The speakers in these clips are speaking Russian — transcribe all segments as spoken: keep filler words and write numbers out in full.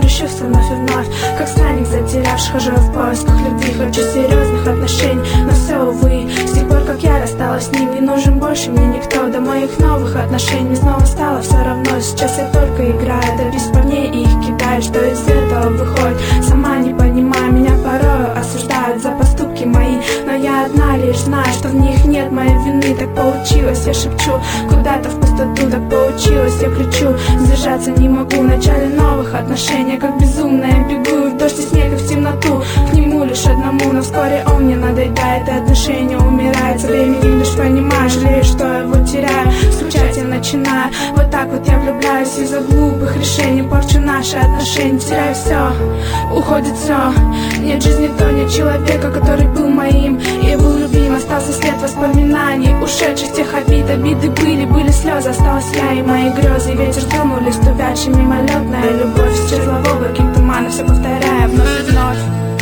прищурся вновь и вновь, как странник затерявший, хожу в поисках любви. Хочу серьезных отношений, но все, увы, с тех пор, как я рассталась с ним, не нужен больше мне никто. До моих новых отношений снова стало все равно. Сейчас я только играю, да без парней и их кидаю. Что из этого выходит, сама не понимаю. Меня порою осуждают за поступки мои, но я одна лишь знаю, что в них нет моей вины. Так получилось, я шепчу куда-то в пустоту. Так получилось, я кричу, сдержаться не могу. В начале новых отношений, как безумная, бегу в дождь и снег и в темноту, к нему лишь одному. Но вскоре он мне надоедает, и отношения умирают. Со временем лишь понимаю, жалею, что его теряю. Скучать я начинаю, вот так вот я влюбляюсь. Из-за глупых решений порчу наши отношения. Теряю все, уходит все. Нет жизни, то нет человека, который был моим. Я был любим, остался след воспоминаний, ушедших тех обид. Обиды были, были слезы, осталась я и мои грезы. Ветер тронул лист увядший, мимолетная любовь исчезла в облаке тумана, все повторяя вновь и вновь.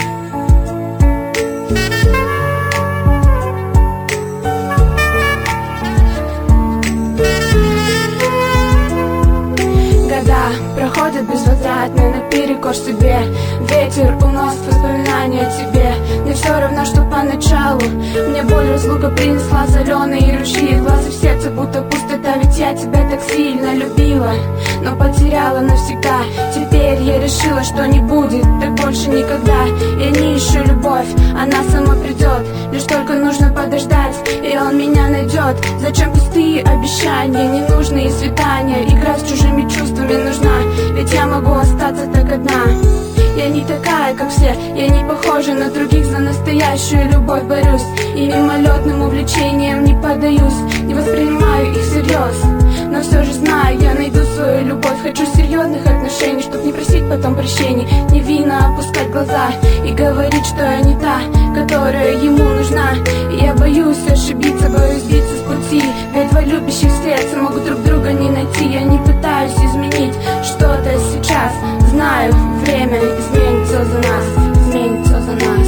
Проходит безвозвратно наперекор себе. Ветер уносит воспоминания о тебе. Мне все равно, что поначалу мне боль разлука принесла соленые ручьи. Глаза в сердце будто пустота, ведь я тебя так сильно любила, но потеряла навсегда. Теперь я решила, что не будет так больше никогда. Я не ищу любовь, она сама придет. Лишь только нужно подождать, и он меня найдет. Зачем пустые обещания, ненужные свидания? Играть с чужими чувствами нужна, ведь я могу остаться так одна. Я не такая, как все, я не похожа на других. За настоящую любовь борюсь и мимолетным увлечением не поддаюсь. Не воспринимаю их всерьез, но все же знаю, я найду свою любовь. Хочу серьезных отношений, чтоб не просить потом прощений. Невинно опускать глаза и говорить, что я не та, которая ему нужна. И я боюсь ошибиться, боюсь сбиться с пути, ведь два любящих сердца могут друг друга не найти. Я не пытаюсь изменить что-то сейчас, знаю, время изменит все за нас, изменит все за нас.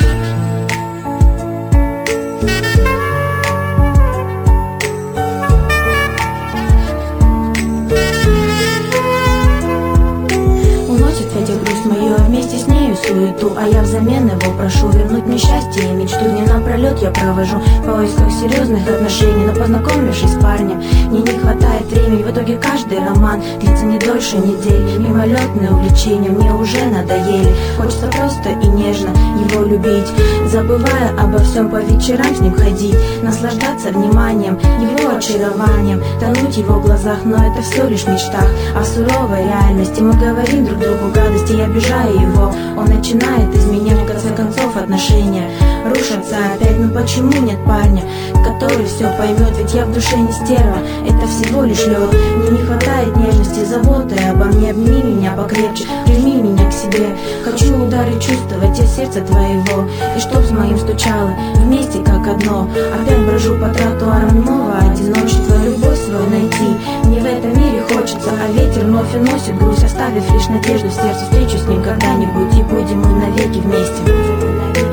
Грусть мою, а вместе с нею суету. А я взамен его прошу вернуть мне счастье и мечту. Дни напролет я провожу в поисках серьезных отношений, но познакомившись с парнем, мне не хватает времени. В итоге каждый роман длится не дольше недели. Мимолетные увлечения мне уже надоели. Хочется просто и нежно его любить, забывая обо всем, по вечерам с ним ходить, наслаждаться вниманием, его очарованием, тонуть в его глазах. Но это все лишь в мечтах, а в суровой реальности мы говорим друг другу гадости. Я обижаю его, он начинает изменять. В конце концов отношения рушатся опять. Но почему нет парня, который все поймет? Ведь я в душе не стерва, это всего лишь лед. Мне не хватает нежности, заботы обо мне. Обними меня покрепче, прижми меня к себе. Хочу удары чувствовать из сердца твоего, и чтоб с моим стучало вместе как одно. Опять брожу по тротуарам немого одиночества, любовь свою найти мне в этом мире хочется. А ветер вновь уносит грусть, оставив лишь надежду в сердце. Встречусь с ним когда-нибудь, и будем мы навеки вместе.